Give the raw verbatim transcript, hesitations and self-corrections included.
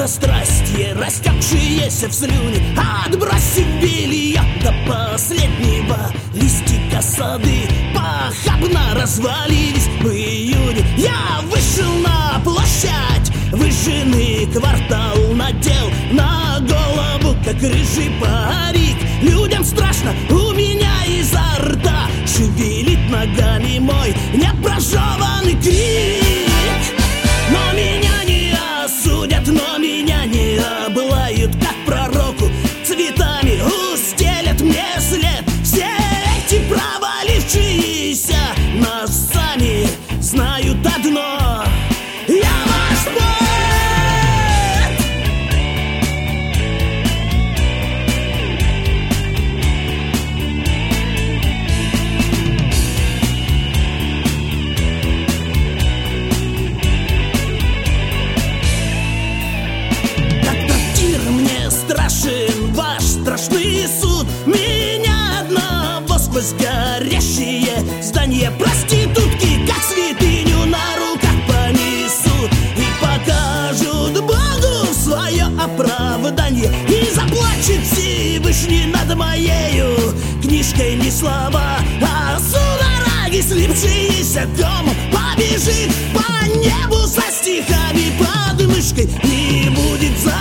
сладострастие, растекшиеся в слюне. Отбросив белье до последнего листика, сады похабно развалились в июне. Я вышел на площадь, выжженный квартал, надел на голову, как рыжий парик. Людям страшно, у меня изо рта шевелит ногами мой непрожеванный крик. Но меня не осудят, но меня не облают, как пророку цветами устелят мне след. Все эти провалившиеся нас сами знают одно: я ваш поэт. Страшен ваш страшный суд. Меня одного сквозь горящие здания проститутки, как святыню, на руках понесут и покажут Богу свое оправдание. И заплачет Всевышний над моею книжкой не слова, а судороги, слипшиеся комом. Побежит по небу со стихами под мышкой, не будет за